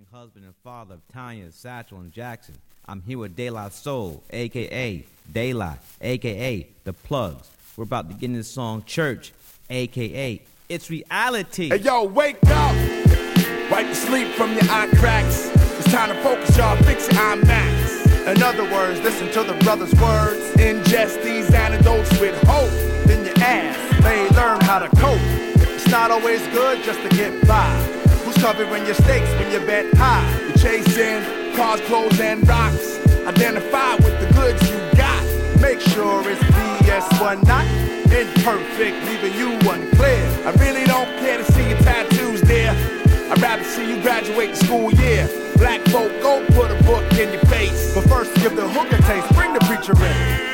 husband and father of Tanya, Satchel, and Jackson. I'm here with De La Soul, a.k.a. De La, a.k.a. The Plugs. We're about to get in this song, Church, a.k.a. It's Reality. Hey, yo, wake up. Wipe the sleep from your eye cracks. It's time to focus, y'all. Fix your IMAX. In other words, listen to the brother's words. Ingest these antidotes with hope. Then your ass may learn how to cope. It's not always good just to get by. Who's covering your stakes when you bet high? You're chasing cars, clothes, and rocks. Identify with the goods you got. Make sure it's BS one not imperfect, leaving you unclear. I really don't care to see your tattoos there. I'd rather see you graduate the school year. Black folk, go put a book in your face. But first give the hook a taste, bring the preacher in.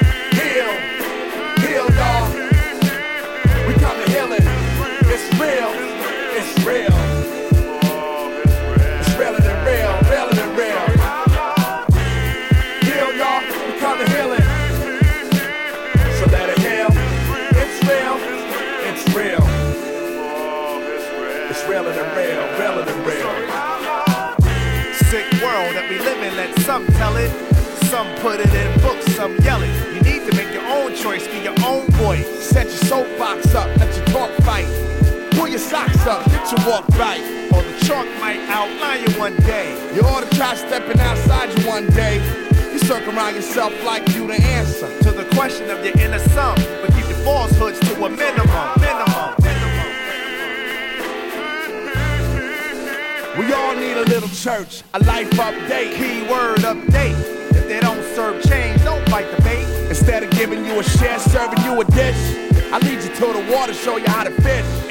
Heal, y'all. We come to healing. It's real, it's real. It's realer than real, realer than real. Heal, y'all. We come to healing. So let it heal. It's real, it's real. It's realer than real, realer than real. Sick world that we live in, let some tell it. Some put it in books, some yell it. You need to make your own choice, be your own voice. Set your soapbox up, let your talk fight. Pull your socks up, get your walk right. Or the chalk might outline you one day. You ought to try stepping outside you one day. You circle around yourself like you the answer to the question of your inner self, but keep your falsehoods to a minimum. We all need a little church, a life update, keyword update. If they don't serve change, don't fight the bait. Instead of giving you a share, serving you a dish, I lead you to the water, show you how to fish.